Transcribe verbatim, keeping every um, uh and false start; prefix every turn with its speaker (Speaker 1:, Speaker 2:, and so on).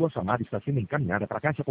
Speaker 1: sua chamada está sendo encaminhada para a caixa postal